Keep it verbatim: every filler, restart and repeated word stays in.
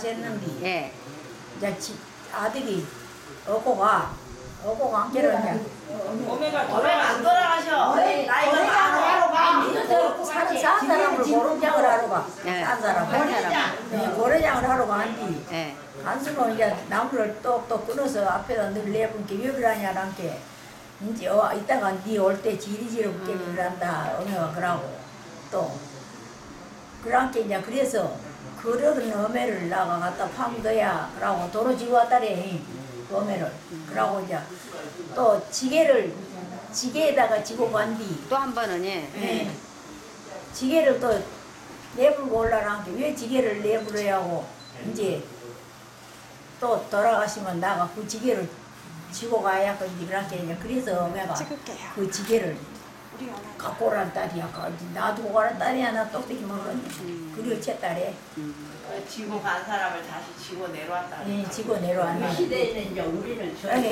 했는데 예. 이제 지, 아들이 얻고 가 얻고 간게를 이제 오메가 오메가 안 돌아가셔. 나이가 고래장을 많아. 사는 산 사람을 고래장을 하러 가. 예. 산 사람. 고래장. 네, 고래장을 하러 가는데 예. 간수는 이제 나무를 똑똑 끊어서 앞에다 늘 내분 게 왜 그러냐란 게 이제 어, 이따가 니 올 때 지리지리 붙게 그런다 어머니가 그러고 또 그런 게 이제 그래서 그러던 어매를 나가 갖다 파묻어야 그러고 도로 지고 왔다래 그 어매를 그러고 이제 또 지게를 지게에다가 지고 간뒤 또 한 번은 예. 예. 지게를 또 내불고 올라란 게 왜 지게를 내불어야 하고 이제 또 돌아가시면 나가 그 지게를 지고 가야 그런지 그렇게 이제 그래서 내가 그 지게를 갖고 오라는 딸이야. 놔두고 가라는 딸이 하나 똑똑히 먹었네. 음. 그리고 제 딸에 지고 간 사람을 다시 지고 내려왔다. 예, 지고 내려왔네. 시대에는 이제 우리는 저 예.